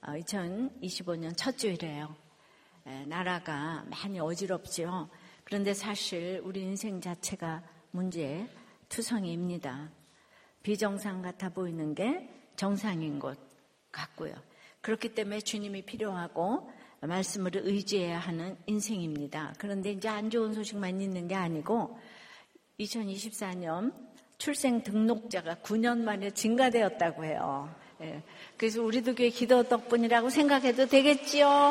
2025년 첫 주일이에요. 나라가 많이 어지럽죠. 그런데 사실 우리 인생 자체가 문제투성이입니다. 비정상 같아 보이는 게 정상인 것 같고요. 그렇기 때문에 주님이 필요하고 말씀을 의지해야 하는 인생입니다. 그런데 이제 안 좋은 소식만 있는 게 아니고 2024년 출생 등록자가 9년 만에 증가되었다고 해요. 그래서 우리도 교회 기도 덕분이라고 생각해도 되겠지요.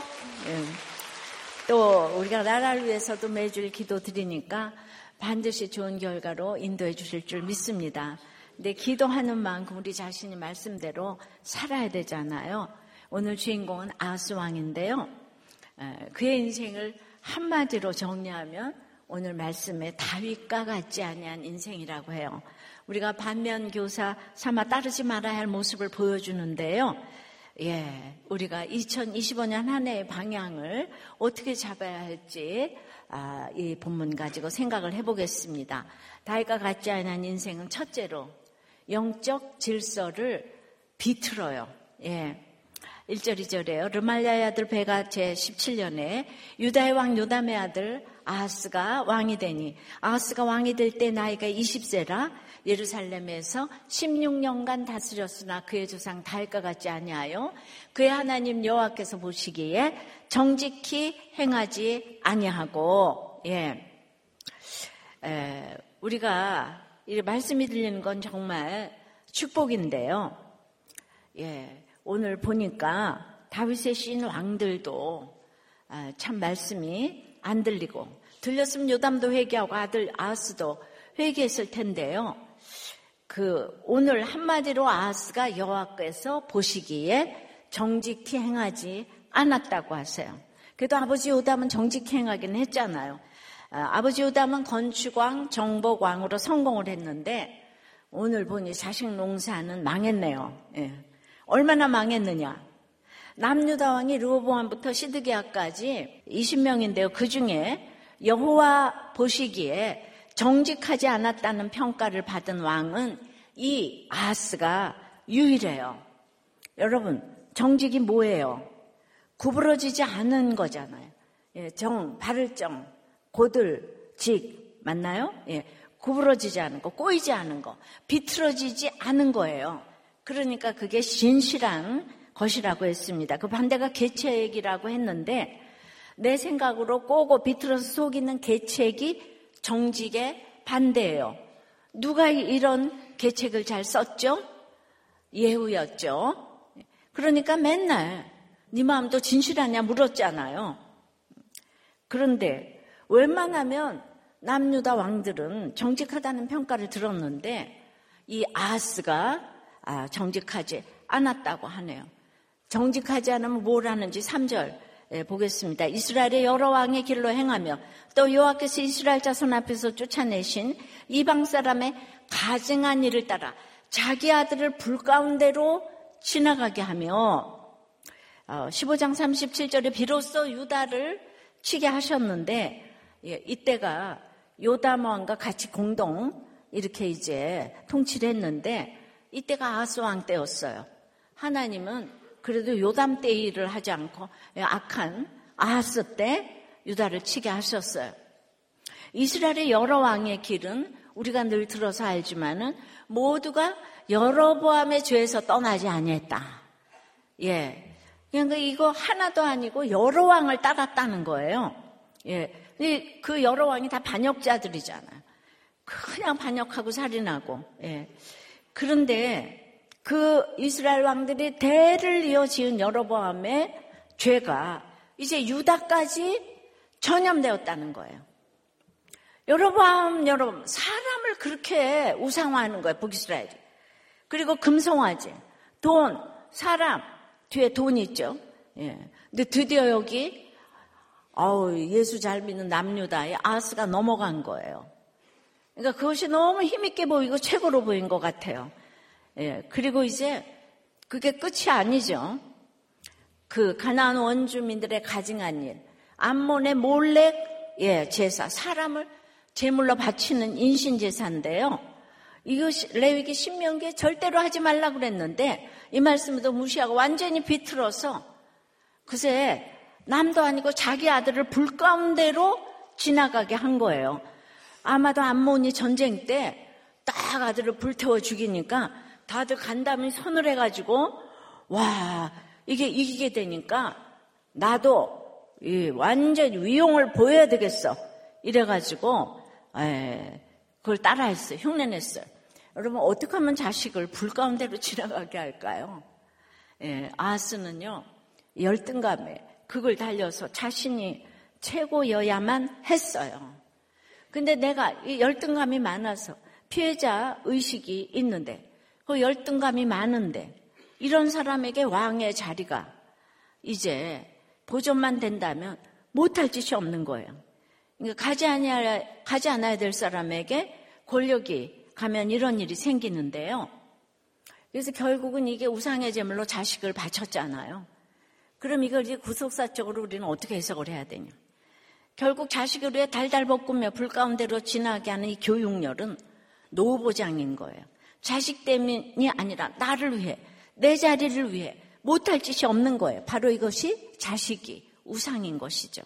또 우리가 나라를 위해서도 매주일 기도 드리니까 반드시 좋은 결과로 인도해 주실 줄 믿습니다. 근데 기도하는 만큼 우리 자신이 말씀대로 살아야 되잖아요. 오늘 주인공은 아하스 왕인데요. 그의 인생을 한마디로 정리하면 오늘 말씀에 다윗과 같지 아니한 인생이라고 해요. 우리가 반면교사 삼아 따르지 말아야 할 모습을 보여주는데요. 우리가 2025년 한 해의 방향을 어떻게 잡아야 할지 이 본문 가지고 생각을 해보겠습니다. 다윗과 같지 않은 인생은 첫째로 영적 질서를 비틀어요. 1절 2절에요. 르말리아의 아들 베가 제17년에 유다의 왕 요담의 아들 아하스가 왕이 되니 아하스가 왕이 될 때 나이가 20세라 예루살렘에서 16년간 다스렸으나 그의 조상 다윗과 같지 아니하여 그의 하나님 여호와께서 보시기에 정직히 행하지 아니하고 우리가 이 말씀이 들리는 건 정말 축복인데요. 오늘 보니까 다윗의 신 왕들도 참 말씀이 안 들리고 들렸으면 요담도 회개하고 아들 아하스도 회개했을 텐데요. 오늘 한마디로 아하스가 여호와께서 보시기에 정직히 행하지 않았다고 하세요. 그래도 아버지 요담은 정직히 행하긴 했잖아요. 아버지 요담은 건축왕, 정복왕으로 성공을 했는데 오늘 보니 자식 농사는 망했네요. 얼마나 망했느냐. 남유다 왕이 르호보암부터 시드기야까지 20명인데요. 그중에 여호와 보시기에 정직하지 않았다는 평가를 받은 왕은 이 아하스가 유일해요. 여러분, 정직이 뭐예요? 구부러지지 않은 거잖아요. 바를 정, 고들, 직, 맞나요? 구부러지지 않은 거, 꼬이지 않은 거, 비틀어지지 않은 거예요. 그러니까 그게 신실한 것이라고 했습니다. 그 반대가 계책이라고 했는데 내 생각으로 꼬고 비틀어서 속이는 계책이 정직의 반대예요. 누가 이런 계책을 잘 썼죠? 예후였죠. 그러니까 맨날 네 마음도 진실하냐 물었잖아요. 그런데 웬만하면 남유다 왕들은 정직하다는 평가를 들었는데 이 아하스가 정직하지 않았다고 하네요. 정직하지 않으면 뭘 하는지 3절 보겠습니다. 이스라엘의 여러 왕의 길로 행하며 또 여호와께서 이스라엘 자손 앞에서 쫓아내신 이방 사람의 가증한 일을 따라 자기 아들을 불 가운데로 지나가게 하며 15장 37절에 비로소 유다를 치게 하셨는데 이때가 요담 왕과 같이 공동 이렇게 이제 통치를 했는데 이때가 아하스 왕 때였어요. 하나님은 그래도 요담 때 일을 하지 않고 악한 아하스 때 유다를 치게 하셨어요. 이스라엘의 여러 왕의 길은 우리가 늘 들어서 알지만은 모두가 여로보암의 죄에서 떠나지 아니했다. 그러니까 이거 하나도 아니고 여러 왕을 따랐다는 거예요. 그 여러 왕이 다 반역자들이잖아요. 그냥 반역하고 살인하고. 그런데 그 이스라엘 왕들이 대를 이어 지은 여로보암의 죄가 이제 유다까지 전염되었다는 거예요. 여로보암 사람을 그렇게 우상화하는 거예요. 북이스라엘이. 그리고 금송아지, 돈, 사람 뒤에 돈 있죠. 근데 드디어 여기 예수 잘 믿는 남유다에 아하스가 넘어간 거예요. 그러니까 그것이 너무 힘있게 보이고 최고로 보인 것 같아요. 그리고 이제 그게 끝이 아니죠. 그 가나안 원주민들의 가증한 일, 암몬의 몰렉 제사, 사람을 제물로 바치는 인신제사인데요. 이거 레위기 신명기에 절대로 하지 말라 그랬는데 이 말씀도 무시하고 완전히 비틀어서 그새 남도 아니고 자기 아들을 불 가운데로 지나가게 한 거예요. 아마도 암몬이 전쟁 때 딱 아들을 불태워 죽이니까 다들 간담이 손을 해가지고 와 이게 이기게 되니까 나도 완전 위용을 보여야 되겠어 이래가지고 그걸 따라했어요. 흉내냈어요. 여러분 어떻게 하면 자식을 불 가운데로 지나가게 할까요? 아하스는요 열등감에 그걸 달려서 자신이 최고여야만 했어요. 근데 내가 이 열등감이 많아서 피해자 의식이 있는데 그 열등감이 많은데 이런 사람에게 왕의 자리가 이제 보존만 된다면 못할 짓이 없는 거예요. 그러니까 가지 않아야 될 사람에게 권력이 가면 이런 일이 생기는데요. 그래서 결국은 이게 우상의 제물로 자식을 바쳤잖아요. 그럼 이걸 이제 구속사적으로 우리는 어떻게 해석을 해야 되냐. 결국 자식을 위해 달달 볶으며 불 가운데로 지나게 하는 이 교육열은 노보장인 거예요. 자식 때문이 아니라 나를 위해, 내 자리를 위해 못할 짓이 없는 거예요. 바로 이것이 자식이 우상인 것이죠.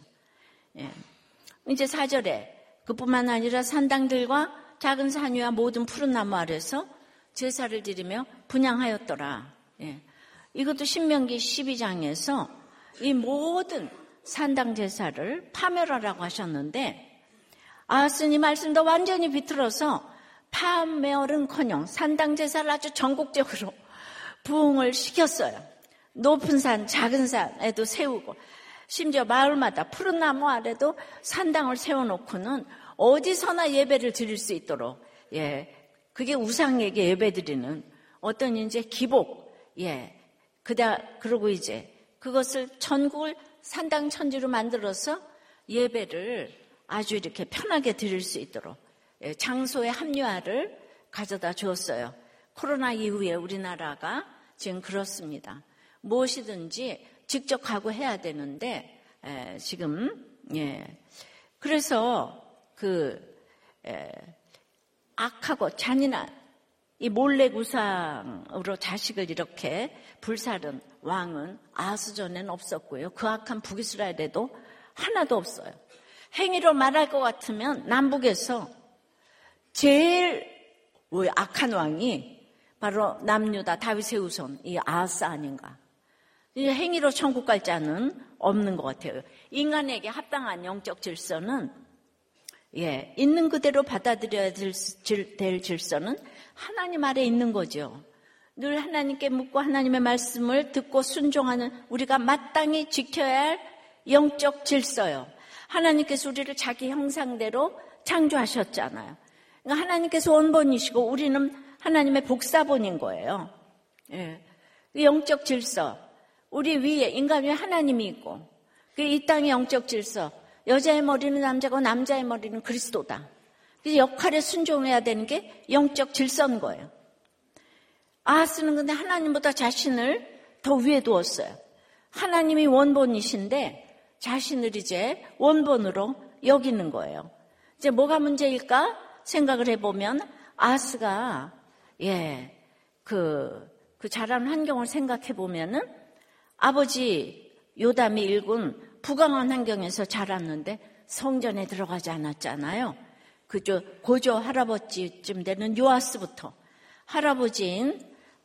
이제 4절에 그뿐만 아니라 산당들과 작은 산위와 모든 푸른 나무 아래서 제사를 드리며 분향하였더라. 이것도 신명기 12장에서 이 모든 산당 제사를 파멸하라고 하셨는데 아하스는 이 말씀도 완전히 비틀어서 파멸은커녕 산당 제사를 아주 전국적으로 부흥을 시켰어요. 높은 산, 작은 산에도 세우고 심지어 마을마다 푸른 나무 아래도 산당을 세워놓고는 어디서나 예배를 드릴 수 있도록 그게 우상에게 예배드리는 어떤 이제 기복 그러고 이제 그것을 전국을 산당천지로 만들어서 예배를 아주 이렇게 편하게 드릴 수 있도록 장소의 합리화를 가져다 주었어요. 코로나 이후에 우리나라가 지금 그렇습니다. 무엇이든지 직접 가고 해야 되는데 지금 그래서 악하고 잔인한 이 몰래구상으로 자식을 이렇게 불사른 왕은 아하스 전에는 없었고요. 그 악한 북이스라엘에도 하나도 없어요. 행위로 말할 것 같으면 남북에서 제일 악한 왕이 바로 남유다 다윗의 후손 이 아하스 아닌가. 행위로 천국 갈 자는 없는 것 같아요. 인간에게 합당한 영적 질서는 있는 그대로 받아들여야 될 질서는 하나님 아래 있는 거죠. 늘 하나님께 묻고 하나님의 말씀을 듣고 순종하는 우리가 마땅히 지켜야 할 영적 질서요. 하나님께서 우리를 자기 형상대로 창조하셨잖아요. 그러니까 하나님께서 원본이시고 우리는 하나님의 복사본인 거예요. 영적 질서, 우리 위에 인간 위에 하나님이 있고 이 땅의 영적 질서, 여자의 머리는 남자고 남자의 머리는 그리스도다. 그래서 역할에 순종해야 되는 게 영적 질서인 거예요. 아하스는 근데 하나님보다 자신을 더 위에 두었어요. 하나님이 원본이신데 자신을 이제 원본으로 여기는 거예요. 이제 뭐가 문제일까 생각을 해보면 아하스가 그 자란 환경을 생각해 보면은 아버지 요담이 일군 부강한 환경에서 자랐는데 성전에 들어가지 않았잖아요. 그저 고조 할아버지쯤 되는 요아스부터 할아버지인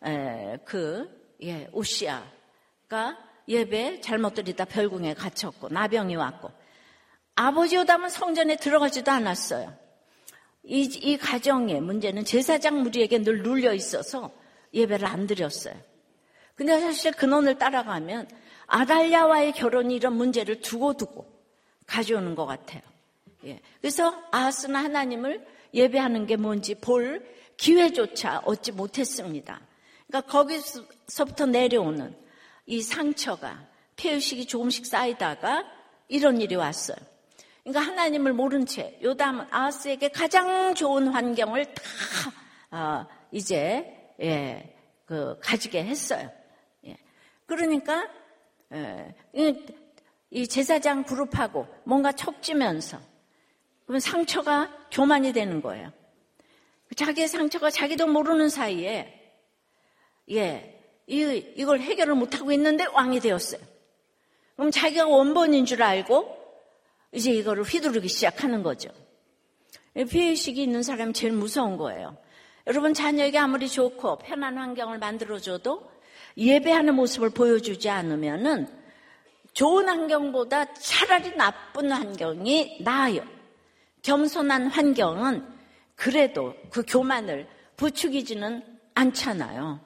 우시아가 예배 잘못 드리다 별궁에 갇혔고 나병이 왔고 아버지 요담은 성전에 들어가지도 않았어요. 이 가정의 문제는 제사장 무리에게 늘 눌려 있어서 예배를 안 드렸어요. 근데 사실 근원을 따라가면 아달랴와의 결혼이 이런 문제를 두고두고 가져오는 것 같아요. 그래서 아하스는 하나님을 예배하는 게 뭔지 볼 기회조차 얻지 못했습니다. 그러니까 거기서부터 내려오는 이 상처가 피해의식이 조금씩 쌓이다가 이런 일이 왔어요. 그러니까 하나님을 모른 채 요담은 아하스에게 가장 좋은 환경을 다 가지게 했어요. 그러니까 이 제사장 그룹하고 뭔가 척지면서 그러면 상처가 교만이 되는 거예요. 자기의 상처가 자기도 모르는 사이에 이걸 해결을 못하고 있는데 왕이 되었어요. 그럼 자기가 원본인 줄 알고 이제 이거를 휘두르기 시작하는 거죠. 피해의식이 있는 사람이 제일 무서운 거예요. 여러분, 자녀에게 아무리 좋고 편한 환경을 만들어줘도 예배하는 모습을 보여주지 않으면은 좋은 환경보다 차라리 나쁜 환경이 나아요. 겸손한 환경은 그래도 그 교만을 부추기지는 않잖아요.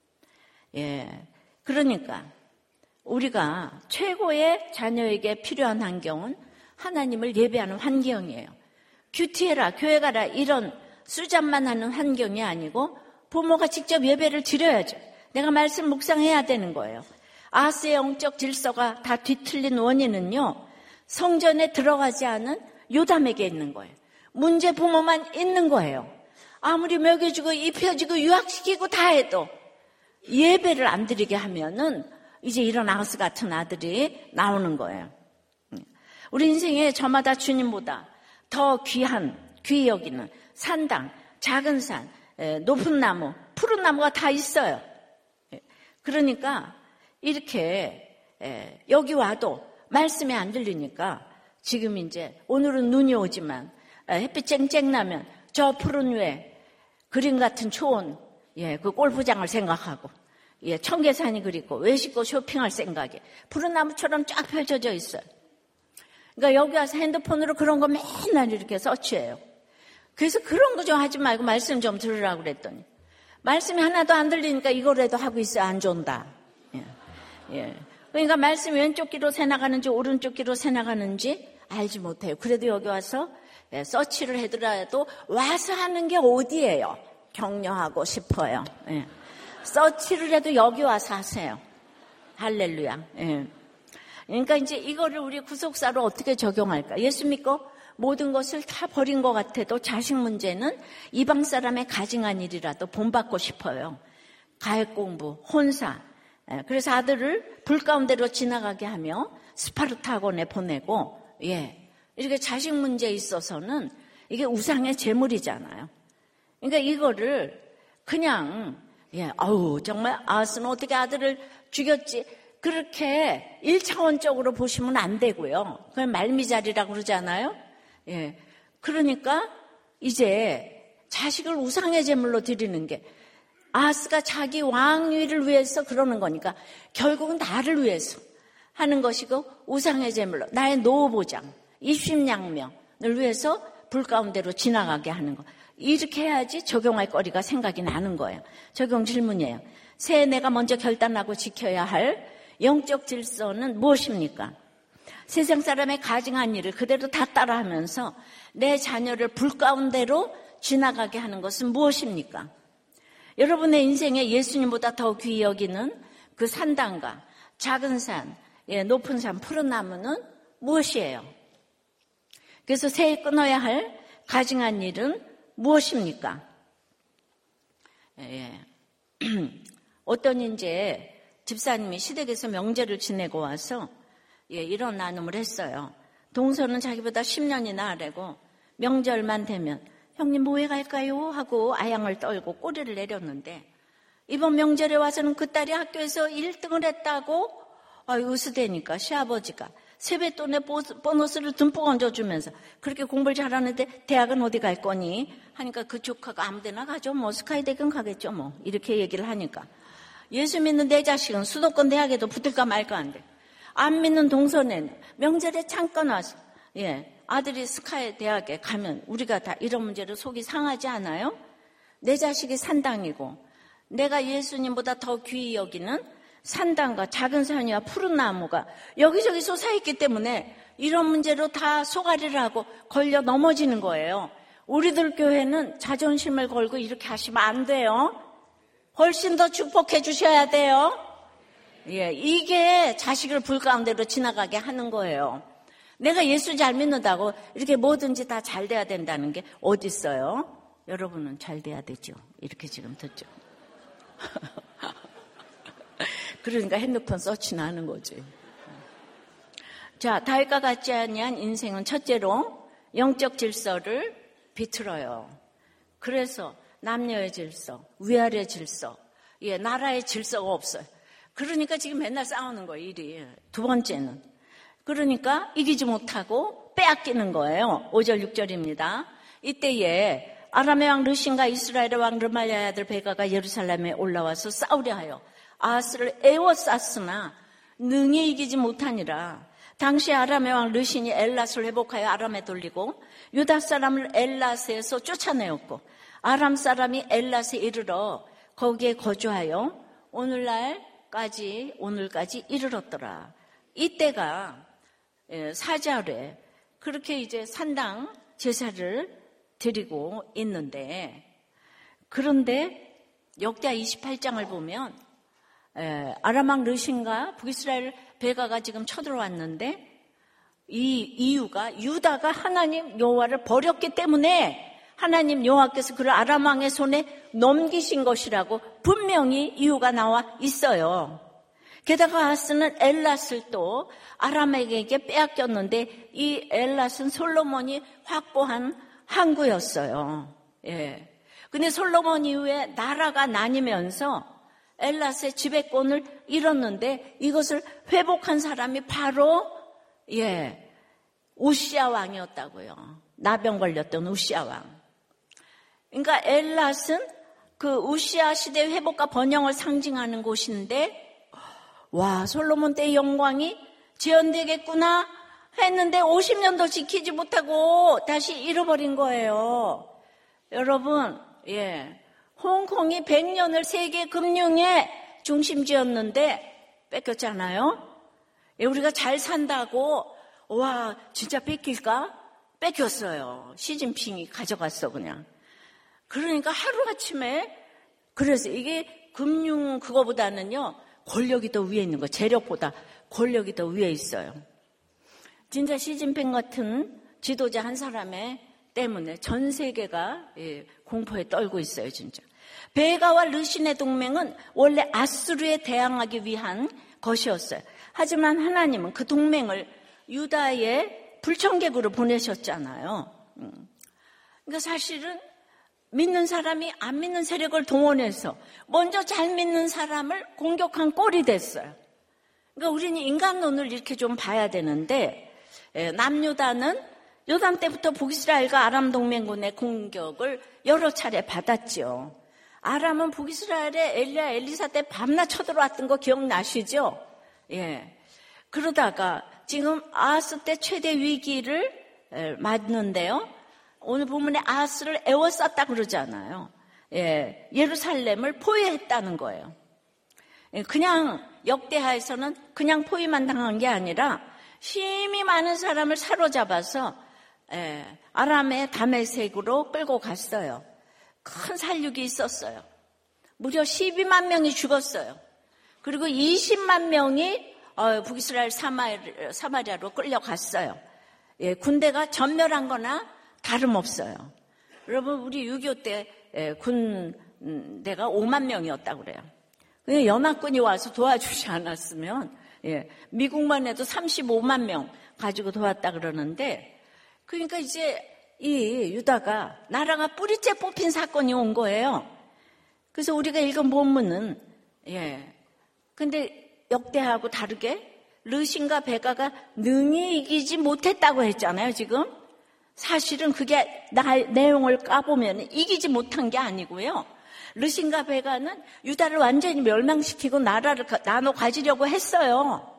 그러니까 우리가 최고의 자녀에게 필요한 환경은 하나님을 예배하는 환경이에요. 큐티해라, 교회 가라 이런 수잡만 하는 환경이 아니고 부모가 직접 예배를 드려야죠. 내가 말씀 묵상해야 되는 거예요. 아하스의 영적 질서가 다 뒤틀린 원인은요, 성전에 들어가지 않은 요담에게 있는 거예요. 문제 부모만 있는 거예요. 아무리 먹여주고 입혀주고 유학시키고 다 해도 예배를 안 드리게 하면은 이제 이런 아하스 같은 아들이 나오는 거예요. 우리 인생에 저마다 주님보다 더 귀히 여기는 산당, 작은 산, 높은 나무, 푸른 나무가 다 있어요. 그러니까 이렇게 여기 와도 말씀이 안 들리니까 지금 이제 오늘은 눈이 오지만 햇빛 쨍쨍 나면 저 푸른 위에 그림 같은 초원, 그 골프장을 생각하고 청계산이 그리고 외식고 쇼핑할 생각에 푸른 나무처럼 쫙 펼쳐져 있어요. 그러니까 여기 와서 핸드폰으로 그런 거 맨날 이렇게 서치해요. 그래서 그런 거 좀 하지 말고 말씀 좀 들으라고 그랬더니 말씀이 하나도 안 들리니까 이거라도 하고 있어야 안 좋은다. 그러니까 말씀이 왼쪽 귀로 새나가는지 오른쪽 귀로 새나가는지 알지 못해요. 그래도 여기 와서 서치를 해더라도 와서 하는 게 어디예요? 격려하고 싶어요. 서치를 해도 여기 와서 하세요. 할렐루야. 그러니까 이제 이거를 우리 구속사로 어떻게 적용할까? 예수 믿고 모든 것을 다 버린 것 같아도 자식 문제는 이방 사람의 가증한 일이라도 본받고 싶어요. 가액 공부, 혼사. 그래서 아들을 불 가운데로 지나가게 하며 스파르타 학원에 보내고, 이렇게 자식 문제에 있어서는 이게 우상의 제물이잖아요. 그러니까 이거를 그냥, 정말 아하스는 어떻게 아들을 죽였지? 그렇게 1차원적으로 보시면 안 되고요. 그냥 말미잘이라고 그러잖아요. 그러니까 이제 자식을 우상의 제물로 드리는 게 아하스가 자기 왕위를 위해서 그러는 거니까 결국은 나를 위해서 하는 것이고 우상의 제물로 나의 노보장, 입심양명을 위해서 불 가운데로 지나가게 하는 거. 이렇게 해야지 적용할 거리가 생각이 나는 거예요. 적용 질문이에요. 새해 내가 먼저 결단하고 지켜야 할 영적 질서는 무엇입니까? 세상 사람의 가증한 일을 그대로 다 따라하면서 내 자녀를 불 가운데로 지나가게 하는 것은 무엇입니까? 여러분의 인생에 예수님보다 더 귀히 여기는 그 산당과 작은 산, 높은 산, 푸른 나무는 무엇이에요? 그래서 새해 끊어야 할 가증한 일은 무엇입니까? 어떤 이제 집사님이 시댁에서 명절을 지내고 와서 이런 나눔을 했어요. 동서는 자기보다 10년이나 아래고 명절만 되면 형님 뭐해 갈까요? 하고 아양을 떨고 꼬리를 내렸는데 이번 명절에 와서는 그 딸이 학교에서 1등을 했다고 으스대니까 시아버지가 세뱃돈에 보너스를 듬뿍 얹어주면서 그렇게 공부를 잘하는데 대학은 어디 갈 거니? 하니까 그 조카가 아무데나 가죠. 뭐 스카이대학은 가겠죠. 뭐 이렇게 얘기를 하니까 예수 믿는 내 자식은 수도권 대학에도 붙을까 말까 한데 안 믿는 동서는 명절에 잠깐 와서 아들이 스카이 대학에 가면 우리가 다 이런 문제로 속이 상하지 않아요? 내 자식이 산당이고 내가 예수님보다 더 귀히 여기는 산당과 작은 산이와 푸른 나무가 여기저기 솟아있기 때문에 이런 문제로 다 소가리를 하고 걸려 넘어지는 거예요. 우리들 교회는 자존심을 걸고 이렇게 하시면 안 돼요. 훨씬 더 축복해 주셔야 돼요. 이게 자식을 불 가운데로 지나가게 하는 거예요. 내가 예수 잘 믿는다고 이렇게 뭐든지 다 잘 돼야 된다는 게 어디 있어요? 여러분은 잘 돼야 되죠. 이렇게 지금 듣죠. 그러니까 핸드폰 서치나 하는 거지. 자, 다윗과 같지 아니한 인생은 첫째로 영적 질서를 비틀어요. 그래서 남녀의 질서, 위아래 질서, 나라의 질서가 없어요. 그러니까 지금 맨날 싸우는 거예요, 일이. 두 번째는. 그러니까 이기지 못하고 빼앗기는 거예요. 5절, 6절입니다. 이때에 아람의 왕 르신과 이스라엘의 왕 르말리아의 아들 베가가 예루살렘에 올라와서 싸우려 하여 아하스를 에워쌌으나 능히 이기지 못하니라. 당시 아람의 왕 르신이 엘랏을 회복하여 아람에 돌리고 유다 사람을 엘랏에서 쫓아내었고 아람 사람이 엘랏에 이르러 거기에 거주하여 오늘까지 이르렀더라. 이때가 사절에 그렇게 이제 산당 제사를 드리고 있는데, 그런데 역대하 28장을 보면 아람 왕 르신과 북이스라엘 베가가 지금 쳐들어왔는데, 이 이유가 유다가 하나님 여호와를 버렸기 때문에 하나님 여호와께서 그를 아람 왕의 손에 넘기신 것이라고 분명히 이유가 나와 있어요. 게다가 아하스는 엘랏을 또 아람에게 빼앗겼는데 이 엘랏은 솔로몬이 확보한 항구였어요. 근데 솔로몬 이후에 나라가 나뉘면서 엘랏의 지배권을 잃었는데 이것을 회복한 사람이 바로 우시야 왕이었다고요. 나병 걸렸던 우시야 왕. 그러니까 엘랏은 그 우시야 시대 회복과 번영을 상징하는 곳인데, 와, 솔로몬 때의 영광이 재현되겠구나 했는데 50년도 지키지 못하고 다시 잃어버린 거예요. 여러분, 홍콩이 100년을 세계 금융의 중심지였는데 뺏겼잖아요. 우리가 잘 산다고 와, 진짜 뺏길까? 뺏겼어요. 시진핑이 가져갔어, 그냥. 그러니까 하루아침에, 그래서 이게 금융 그거보다는요, 권력이 더 위에 있는 거, 재력보다 권력이 더 위에 있어요. 진짜 시진핑 같은 지도자 한 사람의 때문에 전 세계가 공포에 떨고 있어요, 진짜. 베가와 르신의 동맹은 원래 아수르에 대항하기 위한 것이었어요. 하지만 하나님은 그 동맹을 유다의 불청객으로 보내셨잖아요. 그러니까 사실은 믿는 사람이 안 믿는 세력을 동원해서 먼저 잘 믿는 사람을 공격한 꼴이 됐어요. 그러니까 우리는 인간론을 이렇게 좀 봐야 되는데, 남유다는 요담 때부터 북이스라엘과 아람 동맹군의 공격을 여러 차례 받았죠. 아람은 북이스라엘의 엘리야, 엘리사 때 밤낮 쳐들어왔던 거 기억나시죠? 그러다가 지금 아하스 때 최대 위기를 맞는데요. 오늘 본문에 아하스를 에워쌌다 그러잖아요. 예루살렘을 포위했다는 거예요. 그냥 역대하에서는 그냥 포위만 당한 게 아니라 힘이 많은 사람을 사로잡아서 아람의 다메섹으로 끌고 갔어요. 큰 살육이 있었어요. 무려 12만 명이 죽었어요. 그리고 20만 명이 북이스라엘 사마리아로 끌려갔어요. 군대가 전멸한 거나 다름없어요. 여러분, 우리 6.25 때 군대가 5만 명이었다고 그래요. 연합군이 와서 도와주지 않았으면 미국만 해도 35만 명 가지고 도왔다 그러는데, 그러니까 이제 이 유다가 나라가 뿌리째 뽑힌 사건이 온 거예요. 그래서 우리가 읽은 본문은 근데 역대하고 다르게 르신과 베가가 능히 이기지 못했다고 했잖아요, 지금. 사실은 그게 내용을 까보면 이기지 못한 게 아니고요. 르신과 베가는 유다를 완전히 멸망시키고 나라를 나눠 가지려고 했어요.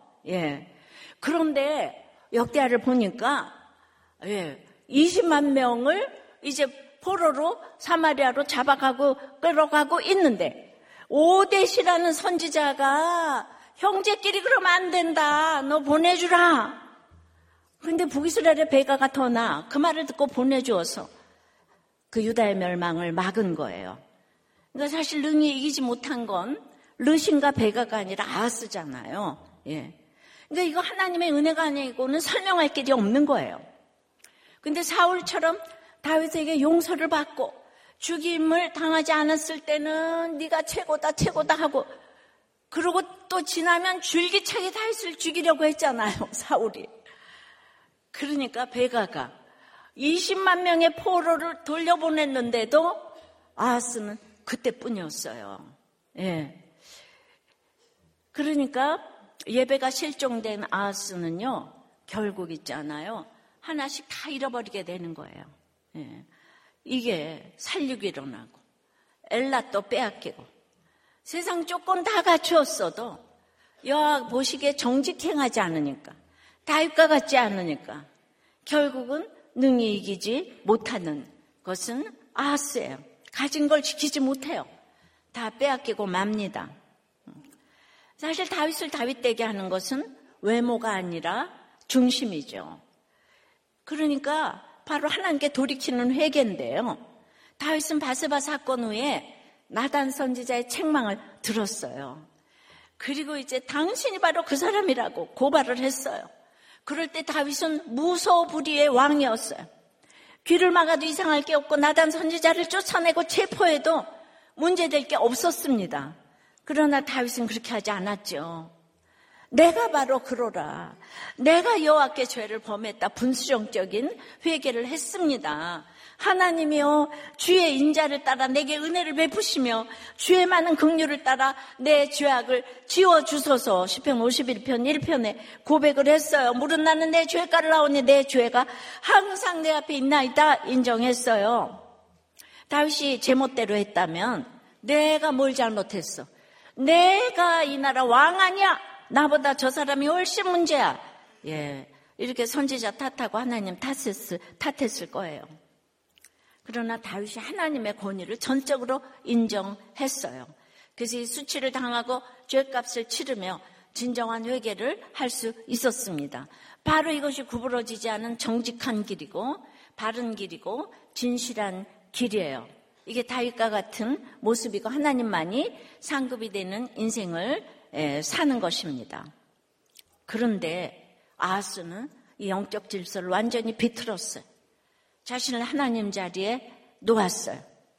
그런데 역대하를 보니까 20만 명을 이제 포로로 사마리아로 잡아가고 끌어가고 있는데, 오뎃이라는 선지자가 형제끼리 그러면 안 된다, 너 보내주라. 근데 북이스라엘의 베가가 더 나아. 그 말을 듣고 보내주어서 그 유다의 멸망을 막은 거예요. 그러니까 사실 능히 이기지 못한 건 르신과 베가가 아니라 아하스잖아요. 그러니까 이거 하나님의 은혜가 아니고는 설명할 길이 없는 거예요. 근데 사울처럼 다윗에게 용서를 받고 죽임을 당하지 않았을 때는 네가 최고다 하고, 그러고 또 지나면 줄기차게 다윗을 죽이려고 했잖아요, 사울이. 그러니까 베가가 20만 명의 포로를 돌려보냈는데도 아하스는 그때뿐이었어요. 예. 그러니까 예배가 실종된 아하스는요, 결국 있잖아요, 하나씩 다 잃어버리게 되는 거예요. 예. 이게 살육이 일어나고 엘랏도 빼앗기고 세상 조건 다 갖추었어도 여호와 보시기에 정직행하지 않으니까, 다윗과 같지 않으니까 결국은 능히 이기지 못하는 것은 아하스예요. 가진 걸 지키지 못해요. 다 빼앗기고 맙니다. 사실 다윗을 다윗되게 하는 것은 외모가 아니라 중심이죠. 그러니까 바로 하나님께 돌이키는 회개인데요. 다윗은 바세바 사건 후에 나단 선지자의 책망을 들었어요. 그리고 이제 당신이 바로 그 사람이라고 고발을 했어요. 그럴 때 다윗은 무소불위의 왕이었어요. 귀를 막아도 이상할 게 없고 나단 선지자를 쫓아내고 체포해도 문제될 게 없었습니다. 그러나 다윗은 그렇게 하지 않았죠. 내가 바로 그러라. 내가 여호와께 죄를 범했다. 분수정적인 회개를 했습니다. 하나님이여 주의 인자를 따라 내게 은혜를 베푸시며 주의 많은 긍휼을 따라 내 죄악을 지워주소서. 시편 51편 1편에 고백을 했어요. 물은 나는 내 죄가를 나오니 내 죄가 항상 내 앞에 있나이다 인정했어요. 다윗이 제멋대로 했다면 내가 뭘 잘못했어? 내가 이 나라 왕 아니야? 나보다 저 사람이 훨씬 문제야. 예, 이렇게 선지자 탓하고 하나님 탓했을 거예요. 그러나 다윗이 하나님의 권위를 전적으로 인정했어요. 그래서 이 수치를 당하고 죄값을 치르며 진정한 회개를 할 수 있었습니다. 바로 이것이 구부러지지 않은 정직한 길이고 바른 길이고 진실한 길이에요. 이게 다윗과 같은 모습이고 하나님만이 상급이 되는 인생을 사는 것입니다. 그런데 아하스는 이 영적 질서를 완전히 비틀었어요. 자신을 하나님 자리에 놓았어요.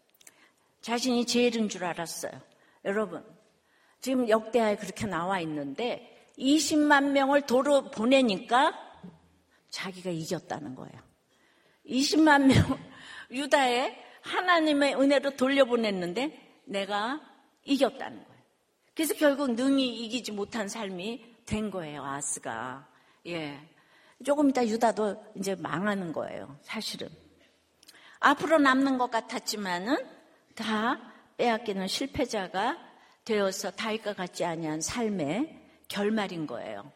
자신이 제일인 줄 알았어요. 여러분, 지금 역대하에 그렇게 나와 있는데 20만 명을 도로 보내니까 자기가 이겼다는 거예요. 20만 명 유다에 하나님의 은혜로 돌려보냈는데 내가 이겼다는 거예요. 그래서 결국 능히 이기지 못한 삶이 된 거예요, 아하스가. 예. 조금 이따 유다도 이제 망하는 거예요, 사실은. 앞으로 남는 것 같았지만은 다 빼앗기는 실패자가 되어서 다윗과 같지 아니한 삶의 결말인 거예요.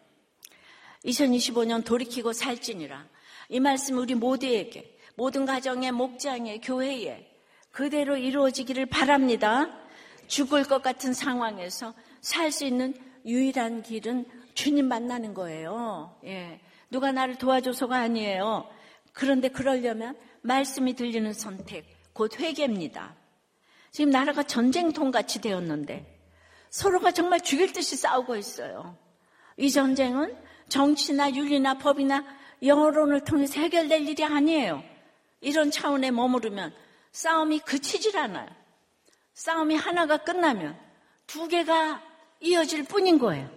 2025년 돌이키고 살지니라. 이 말씀 우리 모두에게, 모든 가정의 목장에, 교회에 그대로 이루어지기를 바랍니다. 죽을 것 같은 상황에서 살 수 있는 유일한 길은 주님 만나는 거예요. 예. 누가 나를 도와줘서가 아니에요. 그런데 그러려면 말씀이 들리는 선택, 곧 회개입니다. 지금 나라가 전쟁통같이 되었는데 서로가 정말 죽일 듯이 싸우고 있어요. 이 전쟁은 정치나 윤리나 법이나 여론을 통해서 해결될 일이 아니에요. 이런 차원에 머무르면 싸움이 그치질 않아요. 싸움이 하나가 끝나면 두 개가 이어질 뿐인 거예요.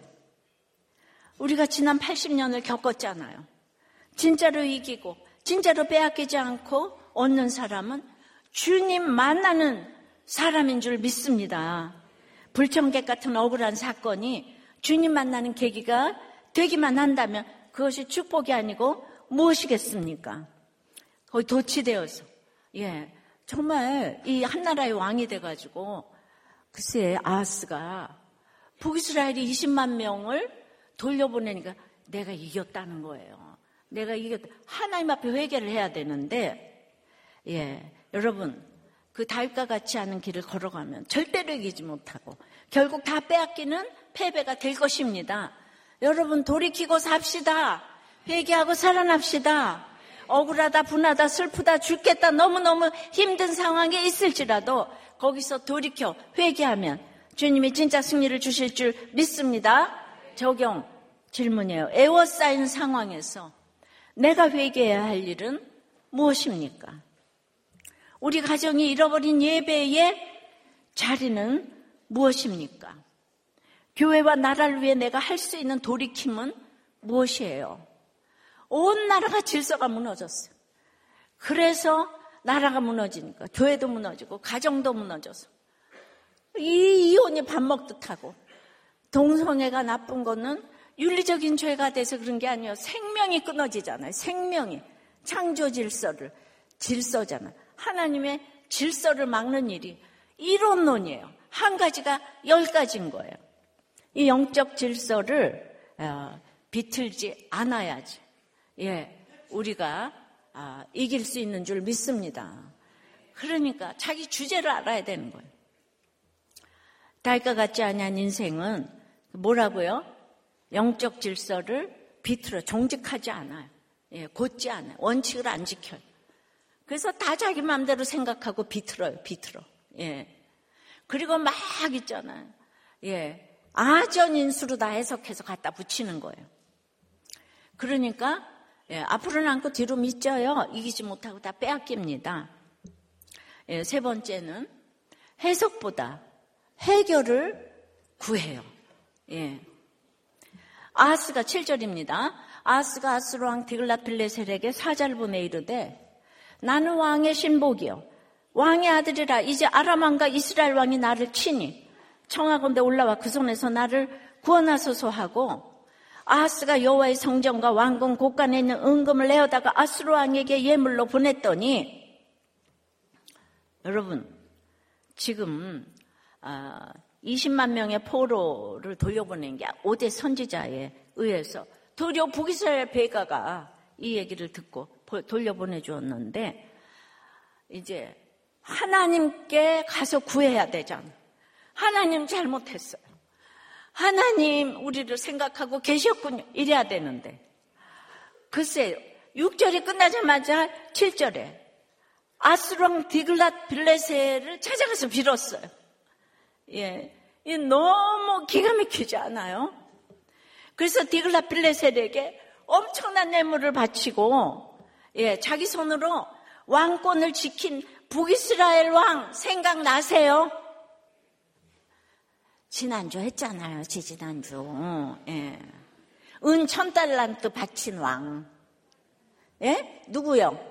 우리가 지난 80년을 겪었잖아요. 진짜로 이기고 진짜로 빼앗기지 않고 얻는 사람은 주님 만나는 사람인 줄 믿습니다. 불청객 같은 억울한 사건이 주님 만나는 계기가 되기만 한다면 그것이 축복이 아니고 무엇이겠습니까? 거의 도취되어서 정말 이 한나라의 왕이 돼가지고 글쎄 아하스가 북이스라엘이 20만 명을 돌려보내니까 내가 이겼다는 거예요. 내가 이겼다. 하나님 앞에 회개를 해야 되는데 여러분 그 다윗과 같지 않은 길을 걸어가면 절대로 이기지 못하고 결국 다 빼앗기는 패배가 될 것입니다. 여러분 돌이키고 삽시다. 회개하고 살아납시다. 억울하다, 분하다, 슬프다, 죽겠다, 너무너무 힘든 상황에 있을지라도 거기서 돌이켜 회개하면 주님이 진짜 승리를 주실 줄 믿습니다. 적용 질문이에요. 애워싸인 상황에서 내가 회개해야 할 일은 무엇입니까? 우리 가정이 잃어버린 예배의 자리는 무엇입니까? 교회와 나라를 위해 내가 할 수 있는 돌이킴은 무엇이에요? 온 나라가 질서가 무너졌어요. 그래서 나라가 무너지니까 교회도 무너지고 가정도 무너져서 이혼이 밥 먹듯 하고, 동성애가 나쁜 거는 윤리적인 죄가 돼서 그런 게 아니에요. 생명이 끊어지잖아요. 생명이. 창조 질서잖아요. 하나님의 질서를 막는 일이 이론론이에요. 한 가지가 10가지인 거예요. 이 영적 질서를 비틀지 않아야지 우리가 이길 수 있는 줄 믿습니다. 그러니까 자기 주제를 알아야 되는 거예요. 달과 같지 아니한 인생은 뭐라고요? 영적 질서를 비틀어 정직하지 않아요. 곧지 않아요. 원칙을 안 지켜요. 그래서 다 자기 마음대로 생각하고 비틀어요. 그리고 막 있잖아요. 아전인수로 다 해석해서 갖다 붙이는 거예요. 그러니까 앞으로는 않고 뒤로 밑져요. 이기지 못하고 다 빼앗깁니다. 세 번째는 해석보다 해결을 구해요. 아하스가 7절입니다. 아하스가 아스로 왕 디글랏빌레셀에게 사자를 보내 이르되 나는 왕의 신복이요 왕의 아들이라. 이제 아람 왕과 이스라엘 왕이 나를 치니 청하건대 올라와 그 손에서 나를 구원하소서 하고, 아하스가 여호와의 성전과 왕궁 곳간에 있는 은금을 내어다가 아스로 왕에게 예물로 보냈더니, 여러분 지금 20만 명의 포로를 돌려보낸 게 5대 선지자에 의해서 도리어 북이스라엘 베가가 이 얘기를 듣고 돌려보내 주었는데, 이제 하나님께 가서 구해야 되잖아. 하나님 잘못했어요. 하나님 우리를 생각하고 계셨군요. 이래야 되는데, 글쎄 6절이 끝나자마자 7절에 아스왕 디글랏빌레셀을 찾아가서 빌었어요. 이 너무 기가 막히지 않아요? 그래서 디글랏빌레셀에게 엄청난 뇌물을 바치고, 자기 손으로 왕권을 지킨 북이스라엘 왕 생각나세요? 지난주 했잖아요. 지난주. 은 1000달란트 바친 왕. 누구요?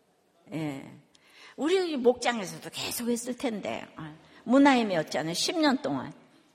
우리 목장에서도 계속 했을 텐데. 문하임이었잖아요. 10년 동안.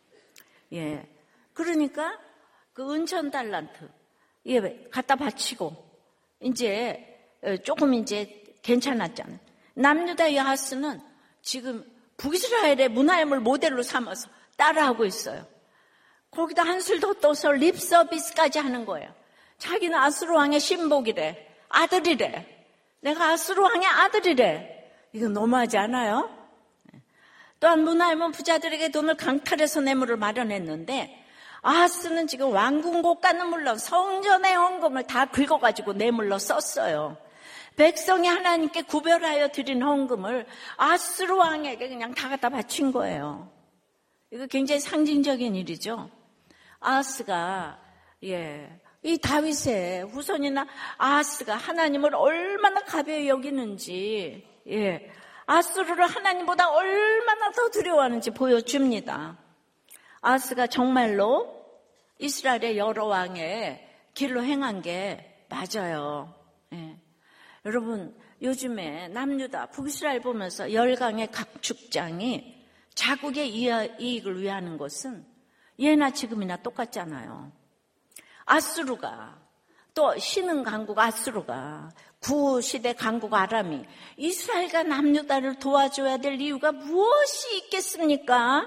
그러니까 그 은 1000달란트 갖다 바치고 이제 조금 이제 괜찮았잖아요. 남유다 야하스는 지금 북이스라엘의 문하임을 모델로 삼아서 따라하고 있어요. 거기다 한술 더 떠서 립 서비스까지 하는 거예요. 자기는 아스로 왕의 신복이래. 아들이래. 내가 아스로 왕의 아들이래. 이거 너무하지 않아요? 또한 문하임은 부자들에게 돈을 강탈해서 뇌물을 마련했는데, 아하스는 지금 왕궁 곳간은 물론 성전의 헌금을 다 긁어가지고 뇌물로 썼어요. 백성이 하나님께 구별하여 드린 헌금을 아스로 왕에게 그냥 다 갖다 바친 거예요. 이거 굉장히 상징적인 일이죠. 아하스가 이 다윗의 후손이나 아하스가 하나님을 얼마나 가벼이 여기는지, 아스루를 하나님보다 얼마나 더 두려워하는지 보여줍니다. 아하스가 정말로 이스라엘의 여러 왕의 길로 행한 게 맞아요. 여러분 요즘에 남유다 북이스라엘 보면서 열강의 각 축장이 자국의 이익을 위하는 것은 예나 지금이나 똑같잖아요. 아스루가, 또 신흥 강국 아스루가, 구시대 강국 아람이 이스라엘과 남유다를 도와줘야 될 이유가 무엇이 있겠습니까?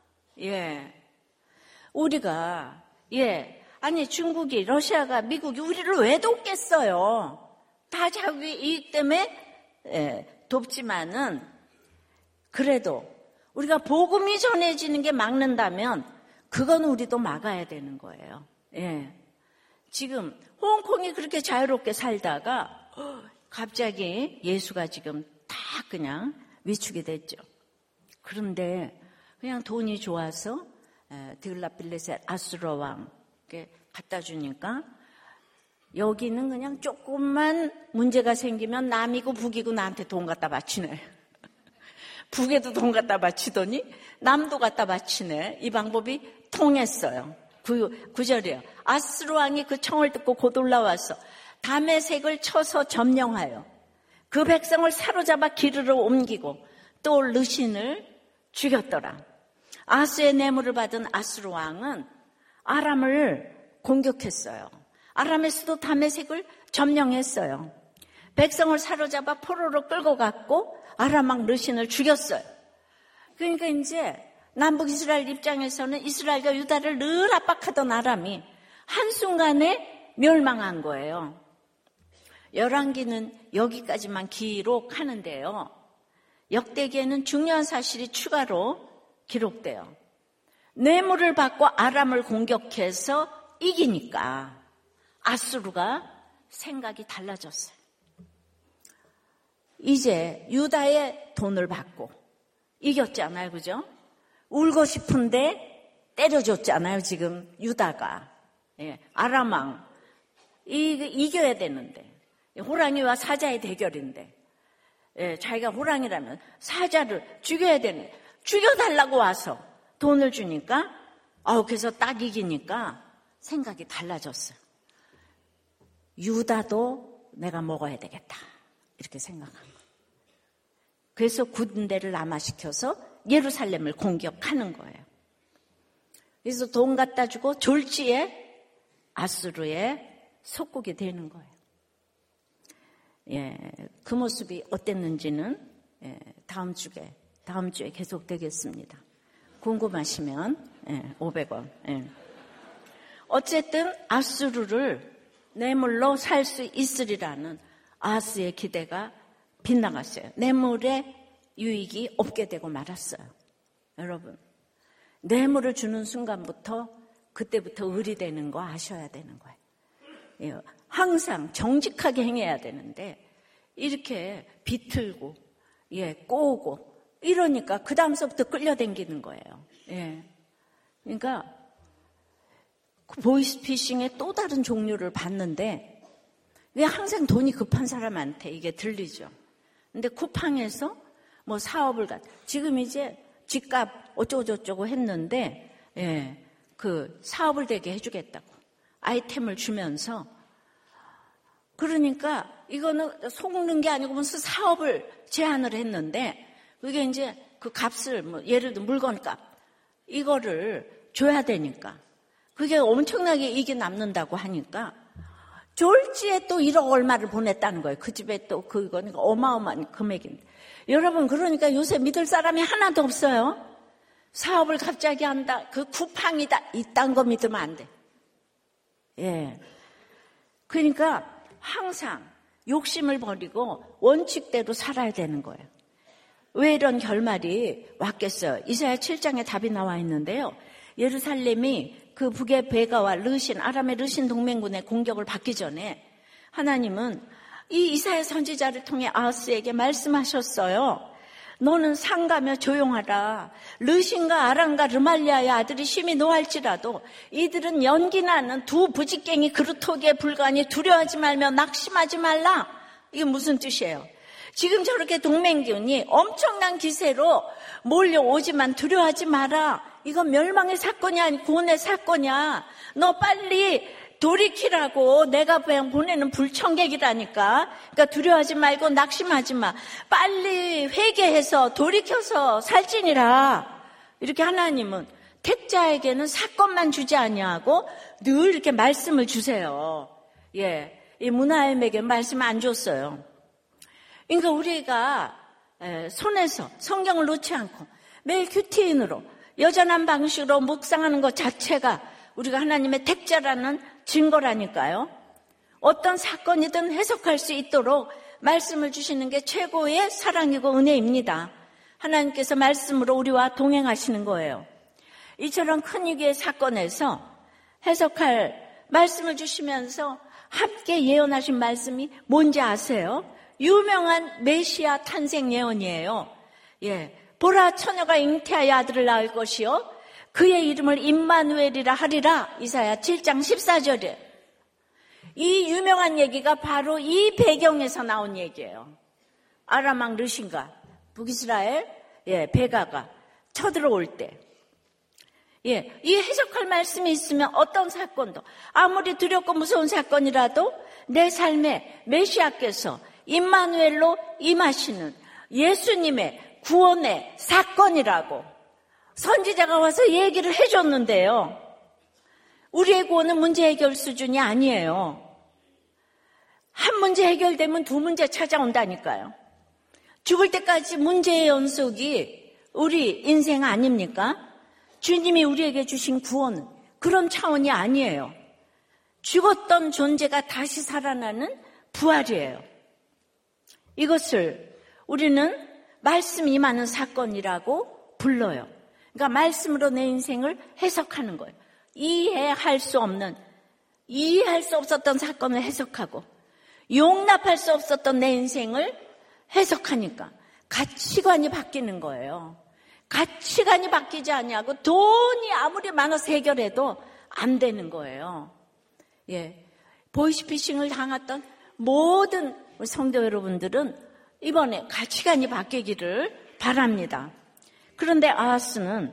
우리가 아니 중국이, 러시아가, 미국이 우리를 왜 돕겠어요? 다 자국의 이익 때문에 돕지만은, 그래도 우리가 복음이 전해지는 게 막는다면 그건 우리도 막아야 되는 거예요. 지금 홍콩이 그렇게 자유롭게 살다가 갑자기 예수가 지금 다 그냥 위축이 됐죠. 그런데 그냥 돈이 좋아서 디글랏빌레셀 아스로 왕께 갖다 주니까, 여기는 그냥 조금만 문제가 생기면 남이고 북이고 나한테 돈 갖다 바치네. 북에도 돈 갖다 바치더니 남도 갖다 바치네. 이 방법이 통했어요. 9절이에요. 아스로 왕이 그 청을 듣고 곧 올라와서 다메섹을 쳐서 점령하여 그 백성을 사로잡아 기르러 옮기고 또 르신을 죽였더라. 아스의 뇌물을 받은 아수르 왕은 아람을 공격했어요. 아람의 수도 다메섹을 점령했어요. 백성을 사로잡아 포로로 끌고 갔고 아람 왕 르신을 죽였어요. 그러니까 이제 남북 이스라엘 입장에서는 이스라엘과 유다를 늘 압박하던 아람이 한순간에 멸망한 거예요. 열왕기는 여기까지만 기록하는데요. 역대기에는 중요한 사실이 추가로 기록돼요. 뇌물을 받고 아람을 공격해서 이기니까 아수르가 생각이 달라졌어요. 이제 유다의 돈을 받고 이겼잖아요. 그죠? 울고 싶은데 때려줬잖아요. 지금 유다가. 아람 왕. 이겨야 되는데. 호랑이와 사자의 대결인데. 자기가 호랑이라면 사자를 죽여야 되는데 죽여달라고 와서 돈을 주니까 그래서 딱 이기니까 생각이 달라졌어요. 유다도 내가 먹어야 되겠다. 이렇게 생각한 거예요. 그래서 군대를 남하시켜서 예루살렘을 공격하는 거예요. 그래서 돈 갖다 주고 졸지에 아수르의 속국이 되는 거예요. 그 모습이 어땠는지는 다음 주에 계속되겠습니다. 궁금하시면 500원. 어쨌든 아수르를 뇌물로 살 수 있으리라는 아하스의 기대가 빗나갔어요. 뇌물의 유익이 없게 되고 말았어요. 여러분, 뇌물을 주는 순간부터 그때부터 을이 되는 거 아셔야 되는 거예요. 항상 정직하게 행해야 되는데 이렇게 비틀고 꼬우고 이러니까 그 다음서부터 끌려다니는 거예요. 그러니까 보이스피싱의 또 다른 종류를 봤는데 왜 항상 돈이 급한 사람한테 이게 들리죠. 근데 쿠팡에서 뭐 사업을 지금 이제 집값 어쩌고저쩌고 했는데 그 사업을 되게 해주겠다고 아이템을 주면서 그러니까 이거는 속는 게 아니고 무슨 사업을 제안을 했는데 그게 이제 그 값을 예를 들어 물건값 이거를 줘야 되니까 그게 엄청나게 이익이 남는다고 하니까 졸지에 또 1억 얼마를 보냈다는 거예요. 그 집에 또 그거는 어마어마한 금액인데. 여러분 그러니까 요새 믿을 사람이 하나도 없어요. 사업을 갑자기 한다. 그 쿠팡이다. 이딴 거 믿으면 안 돼. 그러니까 항상 욕심을 버리고 원칙대로 살아야 되는 거예요. 왜 이런 결말이 왔겠어요? 이사야 7장에 답이 나와 있는데요. 예루살렘이 그 북의 베가와 르신, 아람의 르신 동맹군의 공격을 받기 전에 하나님은 이 이사야 선지자를 통해 아하스에게 말씀하셨어요. 너는 상가며 조용하라. 르신과 아람과 르말리아의 아들이 심히 노할지라도 이들은 연기나는 두 부직갱이 그루터기에 불과하니 두려워하지 말며 낙심하지 말라. 이게 무슨 뜻이에요? 지금 저렇게 동맹군이 엄청난 기세로 몰려오지만 두려워하지 마라. 이건 멸망의 사건이 아니고 구원의 사건이야. 너 빨리 돌이키라고 내가 그냥 보내는 불청객이라니까. 그러니까 두려워하지 말고 낙심하지 마. 빨리 회개해서 돌이켜서 살지니라. 이렇게 하나님은 택자에게는 사건만 주지 아니하고 늘 이렇게 말씀을 주세요. 이 문하임에게 말씀 안 줬어요. 그러니까 우리가 손에서 성경을 놓지 않고 매일 큐티인으로 여전한 방식으로 묵상하는 것 자체가 우리가 하나님의 택자라는 증거라니까요. 어떤 사건이든 해석할 수 있도록 말씀을 주시는 게 최고의 사랑이고 은혜입니다. 하나님께서 말씀으로 우리와 동행하시는 거예요. 이처럼 큰 위기의 사건에서 해석할 말씀을 주시면서 함께 예언하신 말씀이 뭔지 아세요? 유명한 메시아 탄생 예언이에요. 보라 처녀가 잉태하여 아들을 낳을 것이요 그의 이름을 임마누엘이라 하리라. 이사야 7장 14절에 이 유명한 얘기가 바로 이 배경에서 나온 얘기예요. 아람 왕 르신과 북이스라엘 베가가 쳐들어올 때 이 해석할 말씀이 있으면 어떤 사건도 아무리 두렵고 무서운 사건이라도 내 삶에 메시아께서 임마누엘로 임하시는 예수님의 구원의 사건이라고 선지자가 와서 얘기를 해줬는데요. 우리의 구원은 문제 해결 수준이 아니에요. 한 문제 해결되면 두 문제 찾아온다니까요. 죽을 때까지 문제의 연속이 우리 인생 아닙니까? 주님이 우리에게 주신 구원은 그런 차원이 아니에요. 죽었던 존재가 다시 살아나는 부활이에요. 이것을 우리는 말씀 임하는 사건이라고 불러요. 그러니까 말씀으로 내 인생을 해석하는 거예요. 이해할 수 없었던 사건을 해석하고 용납할 수 없었던 내 인생을 해석하니까 가치관이 바뀌는 거예요. 가치관이 바뀌지 않냐고 돈이 아무리 많아서 해결해도 안 되는 거예요. 예, 보이스피싱을 당했던 모든 성도 여러분들은 이번에 가치관이 바뀌기를 바랍니다. 그런데 아하스는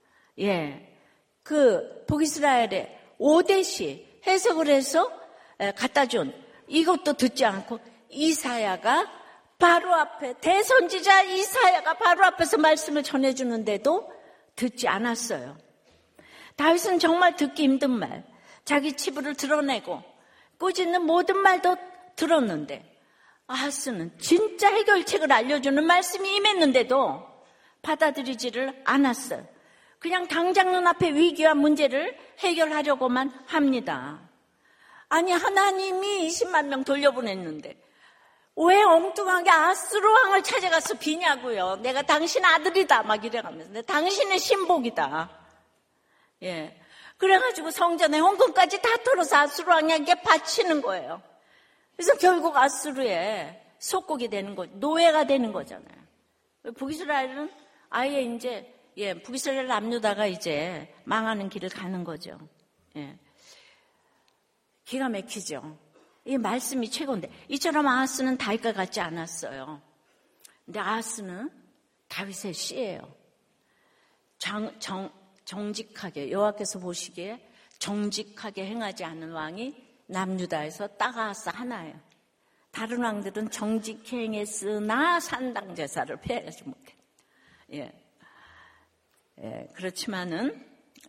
그 북이스라엘의 오대시 해석을 해서 갖다 준 이것도 듣지 않고 이사야가 바로 앞에 대선지자 이사야가 바로 앞에서 말씀을 전해주는데도 듣지 않았어요. 다윗은 정말 듣기 힘든 말, 자기 치부를 드러내고 꾸짖는 모든 말도 들었는데 아하스는 진짜 해결책을 알려주는 말씀이 임했는데도 받아들이지를 않았어요. 그냥 당장 눈앞의 위기와 문제를 해결하려고만 합니다. 아니 하나님이 20만 명 돌려보냈는데 왜 엉뚱하게 아하스로 왕을 찾아가서 비냐고요. 내가 당신 아들이다 막 이래가면서 당신의 신복이다. 예, 그래가지고 성전에 헌금까지 다 털어서 아수르 왕에게 바치는 거예요. 그래서 결국 아수르의 속국이 되는 거, 노예가 되는 거잖아요. 북이스라엘은 아예 이제 북이스라엘 남유다가 이제 망하는 길을 가는 거죠. 예, 기가 막히죠. 이 말씀이 최고인데 이처럼 아하스는 다윗과 같지 않았어요. 근데 아하스는 다윗의 씨예요. 정직하게 여호와께서 보시기에 정직하게 행하지 않은 왕이 남유다에서 딱 아하스 하나예요. 다른 왕들은 정직히 행했으나 산당 제사를 폐하지 못해. 그렇지만은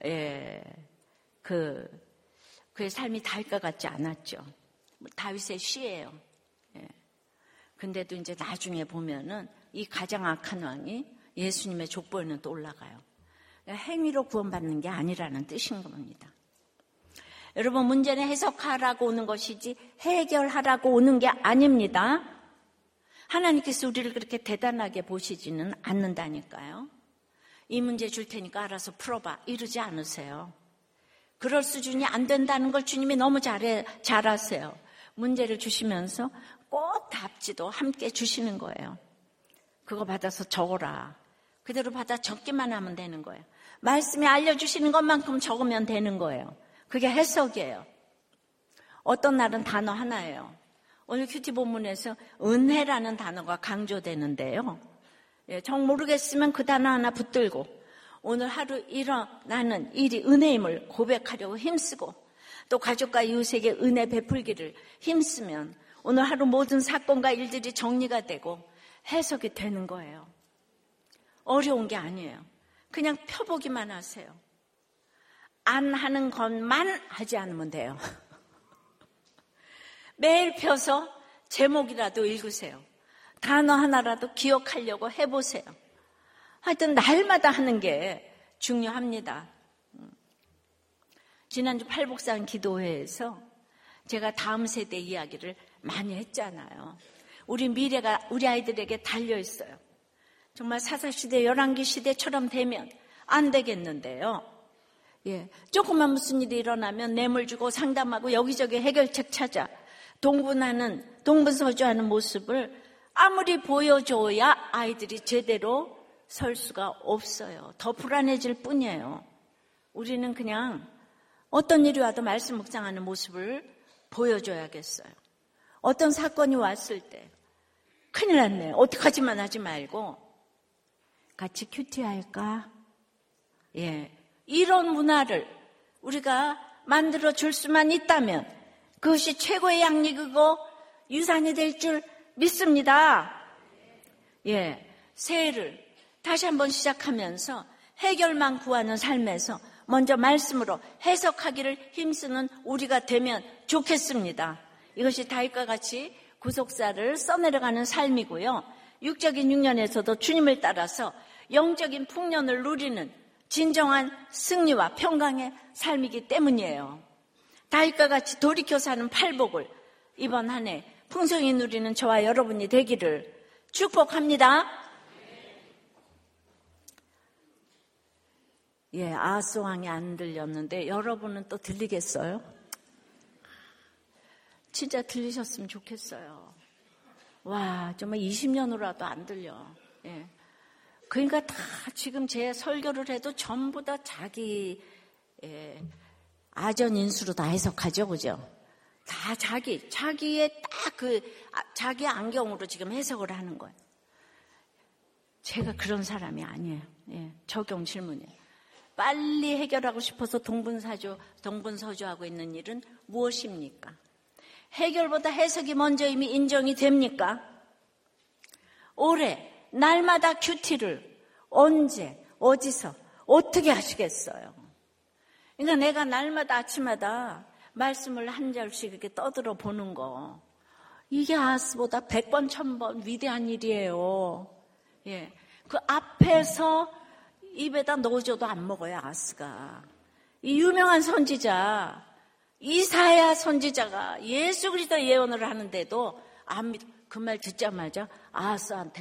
그의 삶이 다윗과 같지 않았죠. 다윗의 씨예요. 근데도 이제 나중에 보면은 이 가장 악한 왕이 예수님의 족보에는 또 올라가요. 행위로 구원받는 게 아니라는 뜻인 겁니다. 여러분, 문제는 해석하라고 오는 것이지 해결하라고 오는 게 아닙니다. 하나님께서 우리를 그렇게 대단하게 보시지는 않는다니까요. 이 문제 줄 테니까 알아서 풀어봐 이러지 않으세요. 그럴 수준이 안 된다는 걸 주님이 너무 잘 아세요. 문제를 주시면서 꼭 답지도 함께 주시는 거예요. 그거 받아서 적어라. 그대로 받아 적기만 하면 되는 거예요. 말씀이 알려주시는 것만큼 적으면 되는 거예요. 그게 해석이에요. 어떤 날은 단어 하나예요. 오늘 큐티 본문에서 은혜라는 단어가 강조되는데요. 정 모르겠으면 그 단어 하나 붙들고 오늘 하루 일어나는 일이 은혜임을 고백하려고 힘쓰고 또 가족과 이웃에게 은혜 베풀기를 힘쓰면 오늘 하루 모든 사건과 일들이 정리가 되고 해석이 되는 거예요. 어려운 게 아니에요. 그냥 펴보기만 하세요. 안 하는 것만 하지 않으면 돼요. 매일 펴서 제목이라도 읽으세요. 단어 하나라도 기억하려고 해보세요. 하여튼 날마다 하는 게 중요합니다. 지난주 팔복산 기도회에서 제가 다음 세대 이야기를 많이 했잖아요. 우리 미래가 우리 아이들에게 달려있어요. 정말 사사시대, 열왕기 시대처럼 되면 안 되겠는데요. 조금만 무슨 일이 일어나면 뇌물 주고 상담하고 여기저기 해결책 찾아 동분서주하는 모습을 아무리 보여줘야 아이들이 제대로 설 수가 없어요. 더 불안해질 뿐이에요. 우리는 그냥 어떤 일이 와도 말씀 묵상하는 모습을 보여줘야겠어요. 어떤 사건이 왔을 때 큰일 났네. 어떡하지만 하지 말고 같이 큐티할까? 이런 문화를 우리가 만들어 줄 수만 있다면 그것이 최고의 양육이고 유산이 될 줄 믿습니다. 예, 새해를 다시 한번 시작하면서 해결만 구하는 삶에서 먼저 말씀으로 해석하기를 힘쓰는 우리가 되면 좋겠습니다. 이것이 다윗과 같이 구속사를 써내려가는 삶이고요. 육적인 육년에서도 주님을 따라서 영적인 풍년을 누리는 진정한 승리와 평강의 삶이기 때문이에요. 다윗과 같이 돌이켜 사는 팔복을 이번 한 해 풍성히 누리는 저와 여러분이 되기를 축복합니다. 예, 아하스 왕이 안 들렸는데 여러분은 또 들리겠어요? 진짜 들리셨으면 좋겠어요. 와, 정말 20년으로라도 안 들려. 예. 그러니까 다 지금 제 설교를 해도 전부 다 자기 아전인수로 다 해석하죠, 그죠? 다 자기의 딱 자기 안경으로 지금 해석을 하는 거예요. 제가 그런 사람이 아니에요. 예, 적용 질문이에요. 빨리 해결하고 싶어서 동분서주하고 있는 일은 무엇입니까? 해결보다 해석이 먼저 이미 인정이 됩니까? 올해 날마다 큐티를 언제, 어디서, 어떻게 하시겠어요? 그러니까 내가 날마다 아침마다 말씀을 한 절씩 이렇게 떠들어 보는 거, 이게 아하스보다 100번, 1000번 위대한 일이에요. 예, 그 앞에서 입에다 넣어줘도 안 먹어요, 아하스가. 이 유명한 선지자, 이사야 선지자가 예수 그리스도 예언을 하는데도 안 믿어. 그 말 듣자마자 아하스한테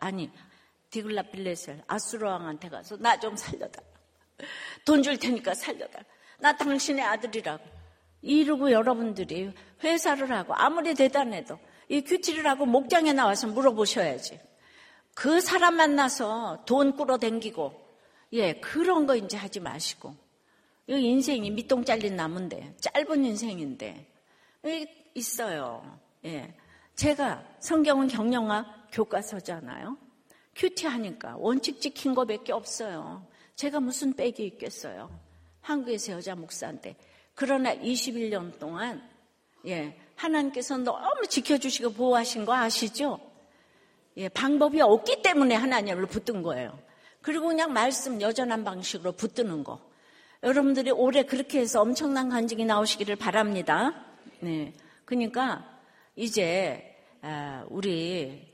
디글랏빌레셀 아수르 왕한테 가서 나 좀 살려달라. 돈 줄 테니까 살려달라. 나 당신의 아들이라고. 이러고 여러분들이 회사를 하고 아무리 대단해도 이 큐티를 하고 목장에 나와서 물어보셔야지. 그 사람 만나서 돈 끌어당기고 그런 거 이제 하지 마시고. 이 인생이 밑동 잘린 나무인데 짧은 인생인데 있어요. 예. 제가 성경은 경영학 교과서잖아요. 큐티 하니까 원칙 지킨 거밖에 없어요. 제가 무슨 빽이 있겠어요. 한국에서 여자 목사인데. 그러나 21년 동안 하나님께서 너무 지켜주시고 보호하신 거 아시죠? 방법이 없기 때문에 하나님을 붙든 거예요. 그리고 그냥 말씀 여전한 방식으로 붙드는 거. 여러분들이 올해 그렇게 해서 엄청난 간증이 나오시기를 바랍니다. 네, 그러니까 이제 우리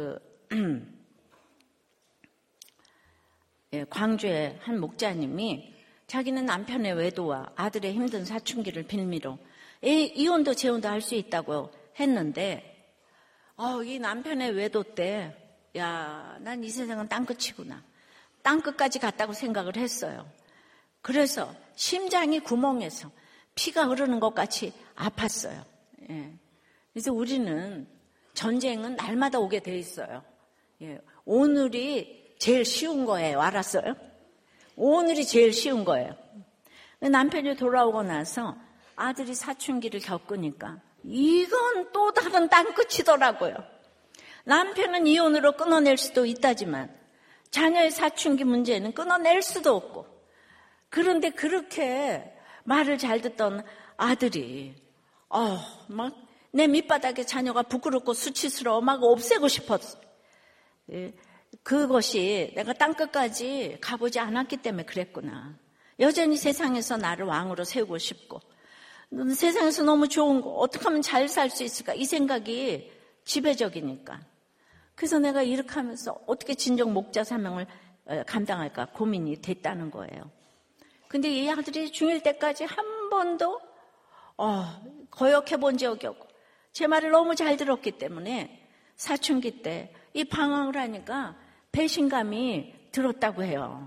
광주의 한 목자님이 자기는 남편의 외도와 아들의 힘든 사춘기를 빌미로 이혼도 재혼도 할 수 있다고 했는데 이 남편의 외도 때 난 이 세상은 땅끝이구나. 땅끝까지 갔다고 생각을 했어요. 그래서 심장이 구멍에서 피가 흐르는 것 같이 아팠어요. 그래서 우리는 전쟁은 날마다 오게 돼 있어요. 오늘이 제일 쉬운 거예요. 알았어요? 오늘이 제일 쉬운 거예요. 남편이 돌아오고 나서 아들이 사춘기를 겪으니까 이건 또 다른 땅끝이더라고요. 남편은 이혼으로 끊어낼 수도 있다지만 자녀의 사춘기 문제는 끊어낼 수도 없고, 그런데 그렇게 말을 잘 듣던 아들이 막 내 밑바닥에 자녀가 부끄럽고 수치스러워 막 없애고 싶었어. 그것이 내가 땅끝까지 가보지 않았기 때문에 그랬구나. 여전히 세상에서 나를 왕으로 세우고 싶고, 세상에서 너무 좋은 거 어떻게 하면 잘 살 수 있을까, 이 생각이 지배적이니까. 그래서 내가 이렇게 하면서 어떻게 진정 목자 사명을 감당할까 고민이 됐다는 거예요. 근데 이 아들이 중일 때까지 한 번도 거역해 본 적이 없고 제 말을 너무 잘 들었기 때문에 사춘기 때 이 방황을 하니까 배신감이 들었다고 해요.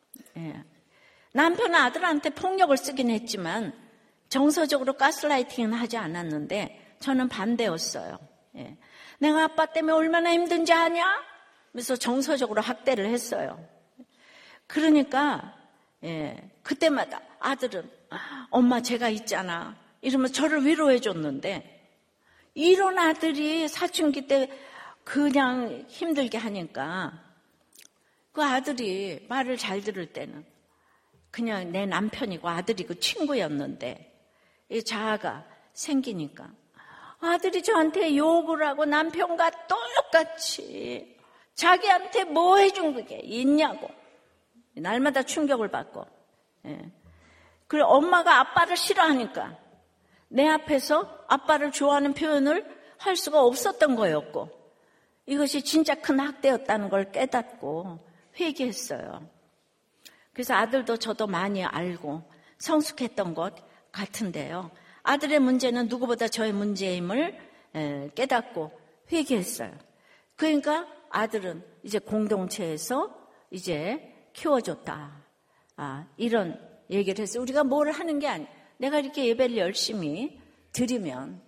남편은 아들한테 폭력을 쓰긴 했지만 정서적으로 가스라이팅은 하지 않았는데 저는 반대였어요. 내가 아빠 때문에 얼마나 힘든지 아냐? 그래서 정서적으로 학대를 했어요. 그러니까 그때마다 아들은 엄마 제가 있잖아 이러면 저를 위로해 줬는데, 이런 아들이 사춘기 때 그냥 힘들게 하니까 그 아들이 말을 잘 들을 때는 그냥 내 남편이고 아들이고 친구였는데 이 자아가 생기니까 아들이 저한테 욕을 하고 남편과 똑같이 자기한테 뭐 해준 그게 있냐고 날마다 충격을 받고, 그리고 엄마가 아빠를 싫어하니까 내 앞에서 아빠를 좋아하는 표현을 할 수가 없었던 거였고, 이것이 진짜 큰 학대였다는 걸 깨닫고 회개했어요. 그래서 아들도 저도 많이 알고 성숙했던 것 같은데요. 아들의 문제는 누구보다 저의 문제임을 깨닫고 회개했어요. 그러니까 아들은 이제 공동체에서 이제 키워줬다. 이런 얘기를 했어요. 우리가 뭘 하는 게 아니에요. 내가 이렇게 예배를 열심히 드리면,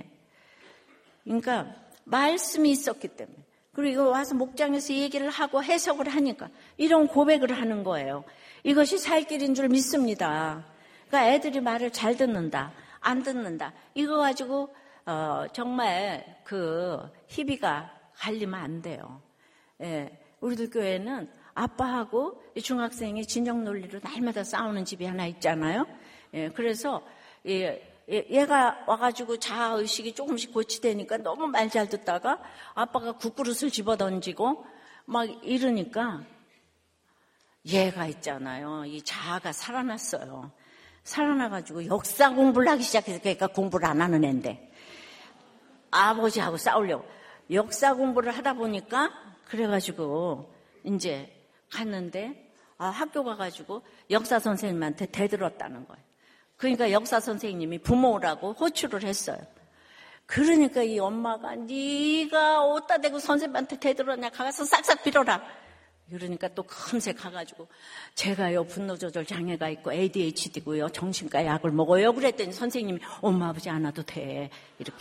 그러니까 말씀이 있었기 때문에. 그리고 와서 목장에서 얘기를 하고 해석을 하니까 이런 고백을 하는 거예요. 이것이 살 길인 줄 믿습니다. 그러니까 애들이 말을 잘 듣는다, 안 듣는다. 이거 가지고 정말 그 희비가 갈리면 안 돼요. 우리들 교회는 아빠하고 중학생이 진영 논리로 날마다 싸우는 집이 하나 있잖아요. 그래서 얘가 와가지고 자아의식이 조금씩 고치되니까 너무 말 잘 듣다가 아빠가 국그릇을 집어던지고 막 이러니까 얘가 있잖아요. 이 자아가 살아났어요. 살아나가지고 역사 공부를 하기 시작해서 그러니까 공부를 안 하는 애인데 아버지하고 싸우려고 역사 공부를 하다 보니까 그래가지고 이제 갔는데 학교 가가지고 역사 선생님한테 대들었다는 거예요. 그러니까 역사 선생님이 부모라고 호출을 했어요. 그러니까 이 엄마가 네가 어디다 대고 선생님한테 대들었냐, 가서 싹싹 빌어라. 그러니까 또 금세 가가지고 제가요 분노조절 장애가 있고 ADHD고요 정신과 약을 먹어요. 그랬더니 선생님이 엄마 아버지 안 와도 돼 이렇게.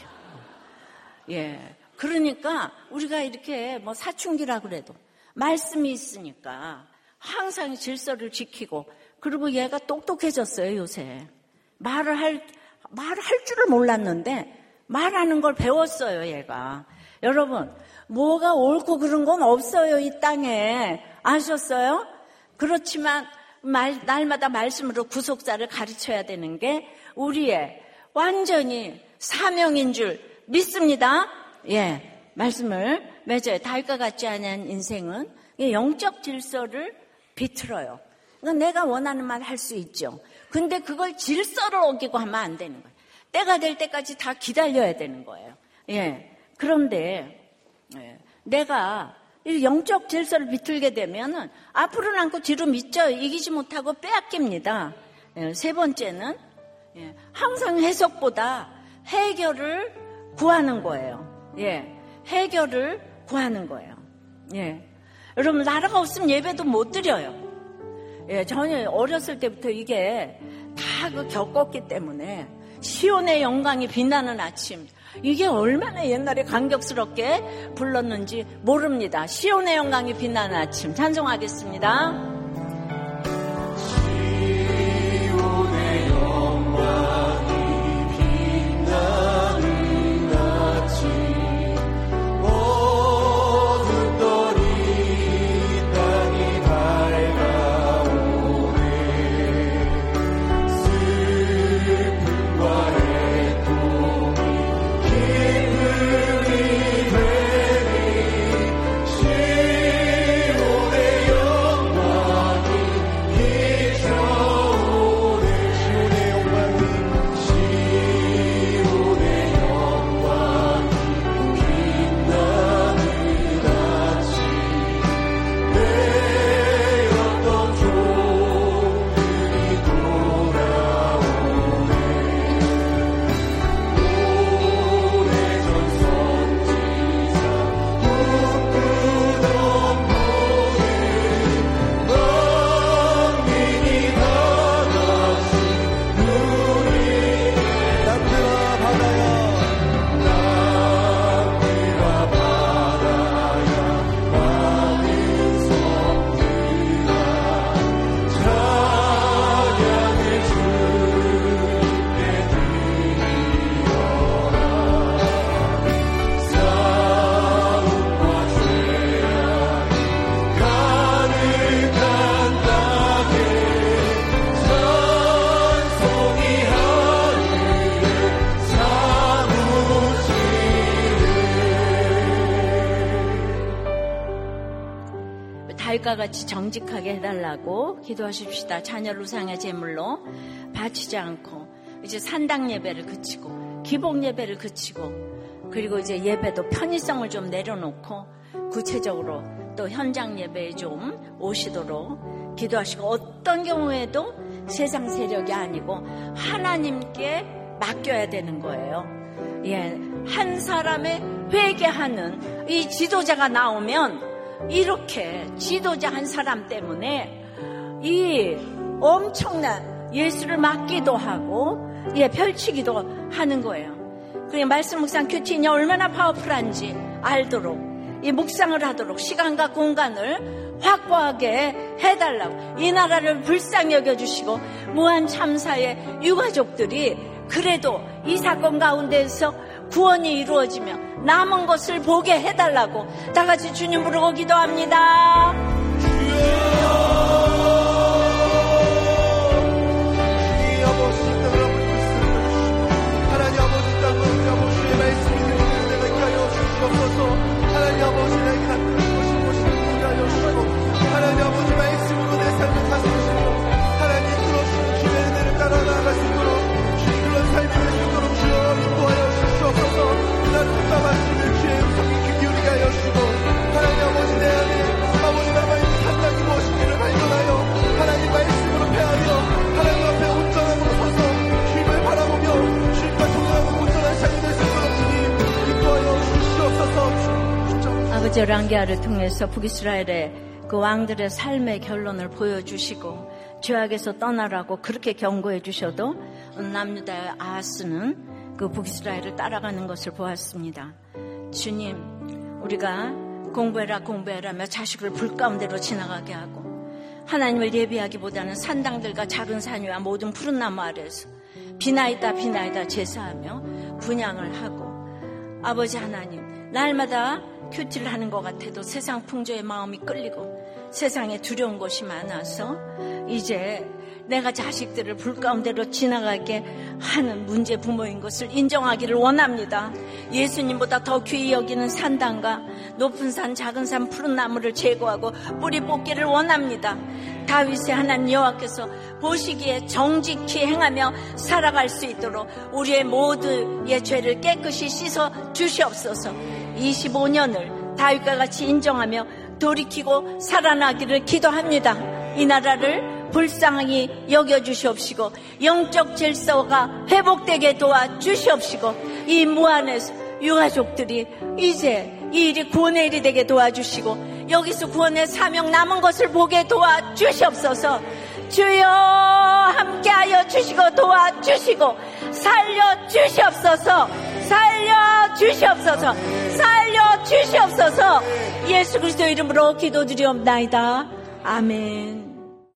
그러니까 우리가 이렇게 뭐 사춘기라 그래도 말씀이 있으니까 항상 질서를 지키고, 그리고 얘가 똑똑해졌어요. 요새 말을 할 줄을 몰랐는데 말하는 걸 배웠어요. 얘가. 여러분, 뭐가 옳고 그른 건 없어요. 이 땅에. 아셨어요? 그렇지만 날마다 말씀으로 구속사를 가르쳐야 되는 게 우리의 완전히 사명인 줄 믿습니다. 말씀을 맺어요. 다윗과 같지 않은 인생은 영적 질서를 비틀어요. 그러니까 내가 원하는 말 할 수 있죠. 근데 그걸 질서를 어기고 하면 안 되는 거예요. 때가 될 때까지 다 기다려야 되는 거예요. 그런데 내가 영적 질서를 비틀게 되면은 앞으로는 않고 뒤로 미쳐요. 이기지 못하고 빼앗깁니다. 세 번째는 항상 해석보다 해결을 구하는 거예요. 해결을 구하는 거예요. 여러분, 나라가 없으면 예배도 못 드려요. 저는 어렸을 때부터 이게 다 그 겪었기 때문에 시온의 영광이 빛나는 아침, 이게 얼마나 옛날에 감격스럽게 불렀는지 모릅니다. 시온의 영광이 빛나는 아침 찬송하겠습니다. 영광 다윗과 같이 정직하게 해달라고 기도하십시다. 자녀를 우상의 제물로 바치지 않고 이제 산당 예배를 그치고 기복 예배를 그치고 그리고 이제 예배도 편의성을 좀 내려놓고 구체적으로 또 현장 예배에 좀 오시도록 기도하시고 어떤 경우에도 세상 세력이 아니고 하나님께 맡겨야 되는 거예요. 예, 한 사람의 회개하는 이 지도자가 나오면 이렇게 지도자 한 사람 때문에 이 엄청난 예수를 맡기도 하고 예, 펼치기도 하는 거예요. 그게 말씀 묵상 큐티인이 얼마나 파워풀한지 알도록 이 묵상을 하도록 시간과 공간을 확보하게 해달라고 이 나라를 불쌍히 여겨주시고 무한 참사의 유가족들이 그래도 이 사건 가운데에서 구원이 이루어지며 남은 것을 보게 해달라고 다 같이 주님 부르고 기도합니다. 하나님 아버지 땅을 아버지의 말씀이 되게 하여 주시옵소서. 하나님 아버지 내게 갖는 것이 무엇인지 하여 주시고 하나님 아버지 말씀으로 내 삶을 다스리시고 하나님 들어주는 기회를 내를 따라 나아갈 수 있도록 주님 그런 삶이 될 수 있도록 주여 인도하여 주시옵소서. 난 듣다 말씀을 주의 음성이 귀 기울이게 하여 주시고 하나님 아버지 내 안에 아버지 남아있는 산당이 무엇인지를 발견하여 하나님 말씀으로 패하여 하나님 앞에 온전함으로 서서 주님을 바라보며 주님과 동행하고 온전한 삶이 될 수 있도록 주님 인도하여 주시옵소서. 아버지 랑게아를 통해서 북이스라엘의 그 왕들의 삶의 결론을 보여주시고 죄악에서 떠나라고 그렇게 경고해 주셔도 남유다의 아하스는 그 북이스라엘을 따라가는 것을 보았습니다. 주님, 우리가 공부해라며 자식을 불 가운데로 지나가게 하고 하나님을 예비하기보다는 산당들과 작은 산 위와 모든 푸른 나무 아래에서 비나이다 제사하며 분향을 하고 아버지 하나님, 날마다 큐티를 하는 것 같아도 세상 풍조에 마음이 끌리고 세상에 두려운 것이 많아서 이제 내가 자식들을 불 가운데로 지나가게 하는 문제 부모인 것을 인정하기를 원합니다. 예수님보다 더 귀히 여기는 산당과 높은 산, 작은 산, 푸른 나무를 제거하고 뿌리 뽑기를 원합니다. 다윗의 하나님 여호와께서 보시기에 정직히 행하며 살아갈 수 있도록 우리의 모두의 죄를 깨끗이 씻어 주시옵소서. 25년을 다윗과 같이 인정하며 돌이키고 살아나기를 기도합니다. 이 나라를 불쌍히 여겨주시옵시고 영적 질서가 회복되게 도와주시옵시고 이 무한의 유가족들이 이제 이 일이 구원의 일이 되게 도와주시고 여기서 구원의 사명 남은 것을 보게 도와주시옵소서. 주여 함께하여 주시고 도와주시고 살려주시옵소서. 살려주시옵소서. 살려주시옵소서. 예수 그리스도 이름으로 기도드리옵나이다. 아멘.